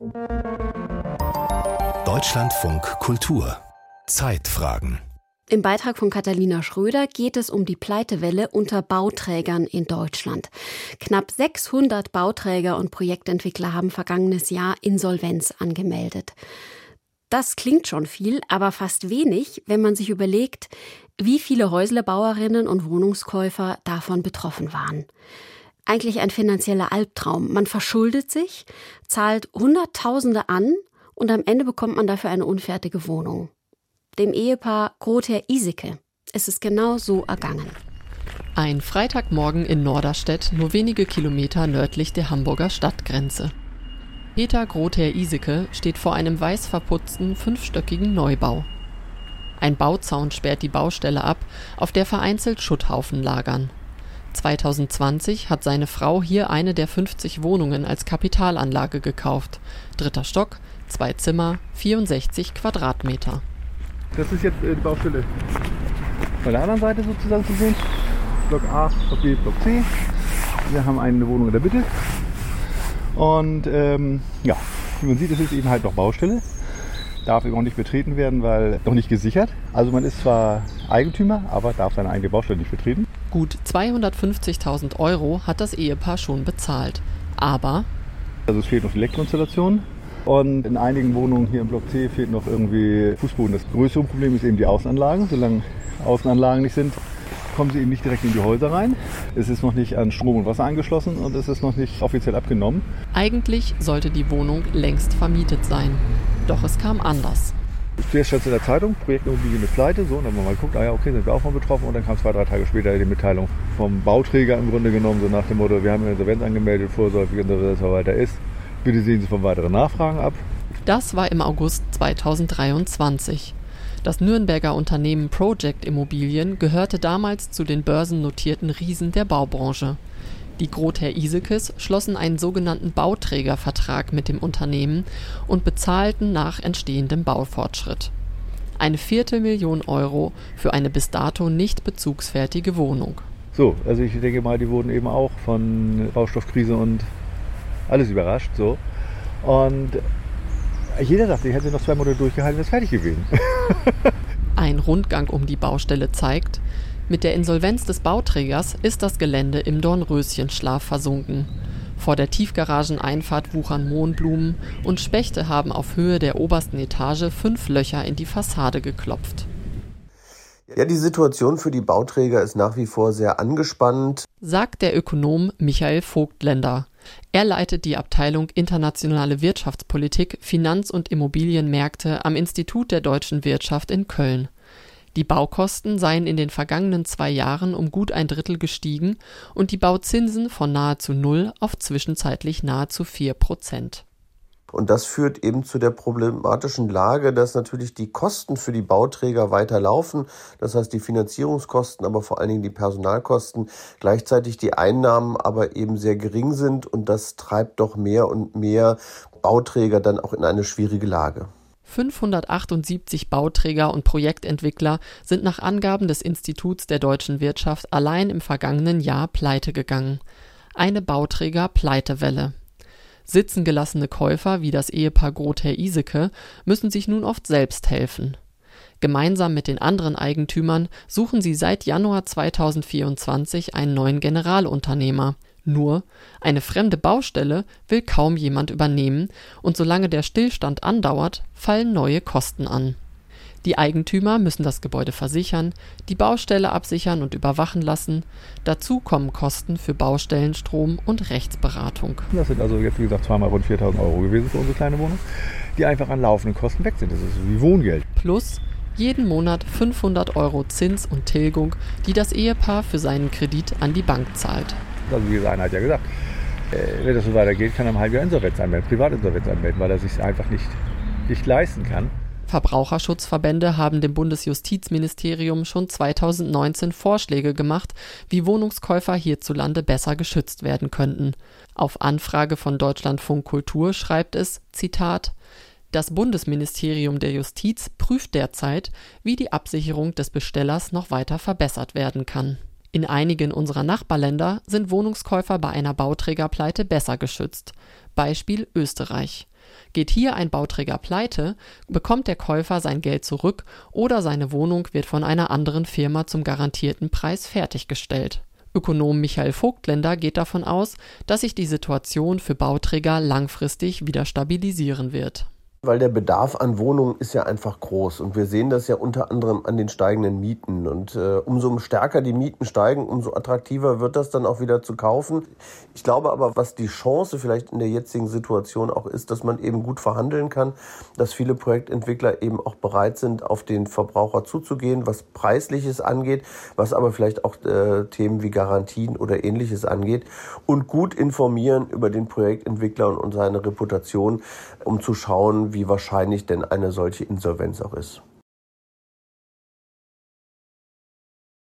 Deutschlandfunk Kultur Zeitfragen. Im Beitrag von Katharina Schröder geht es um die Pleitewelle unter Bauträgern in Deutschland. Knapp 600 Bauträger und Projektentwickler haben vergangenes Jahr Insolvenz angemeldet. Das klingt schon viel, aber fast wenig, wenn man sich überlegt, wie viele Häuslebauerinnen und Wohnungskäufer davon betroffen waren. Eigentlich ein finanzieller Albtraum. Man verschuldet sich, zahlt Hunderttausende an und am Ende bekommt man dafür eine unfertige Wohnung. Dem Ehepaar Grother-Iseke ist es genau so ergangen. Ein Freitagmorgen in Norderstedt, nur wenige Kilometer nördlich der Hamburger Stadtgrenze. Peter Grother-Iseke steht vor einem weiß verputzten, 5-stöckigen Neubau. Ein Bauzaun sperrt die Baustelle ab, auf der vereinzelt Schutthaufen lagern. 2020 hat seine Frau hier eine der 50 Wohnungen als Kapitalanlage gekauft. 3. Stock, 2 Zimmer, 64 Quadratmeter. Das ist jetzt die Baustelle von der anderen Seite sozusagen zu sehen. Block A, Block B, Block C. Wir haben eine Wohnung in der Mitte. Und wie man sieht, es ist eben halt noch Baustelle. Darf eben auch nicht betreten werden, weil noch nicht gesichert. Also man ist zwar Eigentümer, aber darf seine eigene Baustelle nicht betreten. Gut 250.000 € hat das Ehepaar schon bezahlt. Aber also es fehlt noch die Elektroinstallation. Und in einigen Wohnungen hier im Block C fehlt noch irgendwie Fußboden. Das größere Problem ist eben die Außenanlagen. Solange Außenanlagen nicht sind, kommen sie eben nicht direkt in die Häuser rein. Es ist noch nicht an Strom und Wasser angeschlossen und es ist noch nicht offiziell abgenommen. Eigentlich sollte die Wohnung längst vermietet sein. Doch es kam anders. Zuerst stand es in der Zeitung, Projektimmobilien mit Pleite, so, und dann haben wir mal geguckt, okay, sind wir auch mal betroffen, und dann kam 2-3 Tage später die Mitteilung vom Bauträger im Grunde genommen, so nach dem Motto, wir haben eine Insolvenz angemeldet, vorsorgliche Insolvenzverwalter ist, bitte sehen Sie von weiteren Nachfragen ab. Das war im August 2023. Das Nürnberger Unternehmen Project Immobilien gehörte damals zu den börsennotierten Riesen der Baubranche. Die Grother-Isekes schlossen einen sogenannten Bauträgervertrag mit dem Unternehmen und bezahlten nach entstehendem Baufortschritt. Eine 250.000 € für eine bis dato nicht bezugsfertige Wohnung. So, also ich denke mal, die wurden eben auch von Baustoffkrise und alles überrascht. So. Und jeder dachte, ich hätte noch 2 Monate durchgehalten, wäre es fertig gewesen. Ein Rundgang um die Baustelle zeigt, mit der Insolvenz des Bauträgers ist das Gelände im Dornröschenschlaf versunken. Vor der Tiefgarageneinfahrt wuchern Mohnblumen und Spechte haben auf Höhe der obersten Etage 5 Löcher in die Fassade geklopft. Ja, die Situation für die Bauträger ist nach wie vor sehr angespannt, sagt der Ökonom Michael Vogtländer. Er leitet die Abteilung Internationale Wirtschaftspolitik, Finanz- und Immobilienmärkte am Institut der Deutschen Wirtschaft in Köln. Die Baukosten seien in den vergangenen 2 Jahren um gut 1/3 gestiegen und die Bauzinsen von nahezu 0 auf zwischenzeitlich nahezu 4%. Und das führt eben zu der problematischen Lage, dass natürlich die Kosten für die Bauträger weiterlaufen. Das heißt, die Finanzierungskosten, aber vor allen Dingen die Personalkosten, gleichzeitig die Einnahmen aber eben sehr gering sind. Und das treibt doch mehr und mehr Bauträger dann auch in eine schwierige Lage. 578 Bauträger und Projektentwickler sind nach Angaben des Instituts der deutschen Wirtschaft allein im vergangenen Jahr pleite gegangen. Eine Bauträger-Pleitewelle. Sitzen gelassene Käufer wie das Ehepaar Grother-Iseke müssen sich nun oft selbst helfen. Gemeinsam mit den anderen Eigentümern suchen sie seit Januar 2024 einen neuen Generalunternehmer. Nur, eine fremde Baustelle will kaum jemand übernehmen und solange der Stillstand andauert, fallen neue Kosten an. Die Eigentümer müssen das Gebäude versichern, die Baustelle absichern und überwachen lassen. Dazu kommen Kosten für Baustellenstrom und Rechtsberatung. Das sind also jetzt, wie gesagt, zweimal rund 4.000 € gewesen für unsere kleine Wohnung, die einfach an laufenden Kosten weg sind. Das ist wie Wohngeld. Plus jeden Monat 500 € Zins und Tilgung, die das Ehepaar für seinen Kredit an die Bank zahlt. Also wie einer hat ja gesagt, wenn das so weitergeht, kann er im Halbjahr Insolvenz anmelden, Privatinsolvenz anmelden, weil er sich einfach nicht leisten kann. Verbraucherschutzverbände haben dem Bundesjustizministerium schon 2019 Vorschläge gemacht, wie Wohnungskäufer hierzulande besser geschützt werden könnten. Auf Anfrage von Deutschlandfunk Kultur schreibt es, Zitat, das Bundesministerium der Justiz prüft derzeit, wie die Absicherung des Bestellers noch weiter verbessert werden kann. In einigen unserer Nachbarländer sind Wohnungskäufer bei einer Bauträgerpleite besser geschützt. Beispiel Österreich. Geht hier ein Bauträger pleite, bekommt der Käufer sein Geld zurück oder seine Wohnung wird von einer anderen Firma zum garantierten Preis fertiggestellt. Ökonom Michael Vogtländer geht davon aus, dass sich die Situation für Bauträger langfristig wieder stabilisieren wird. Weil der Bedarf an Wohnungen ist ja einfach groß und wir sehen das ja unter anderem an den steigenden Mieten und umso stärker die Mieten steigen, umso attraktiver wird das dann auch wieder zu kaufen. Ich glaube aber, was die Chance vielleicht in der jetzigen Situation auch ist, dass man eben gut verhandeln kann, dass viele Projektentwickler eben auch bereit sind, auf den Verbraucher zuzugehen, was Preisliches angeht, was aber vielleicht auch Themen wie Garantien oder Ähnliches angeht und gut informieren über den Projektentwickler und seine Reputation, um zu schauen, wie wahrscheinlich denn eine solche Insolvenz auch ist.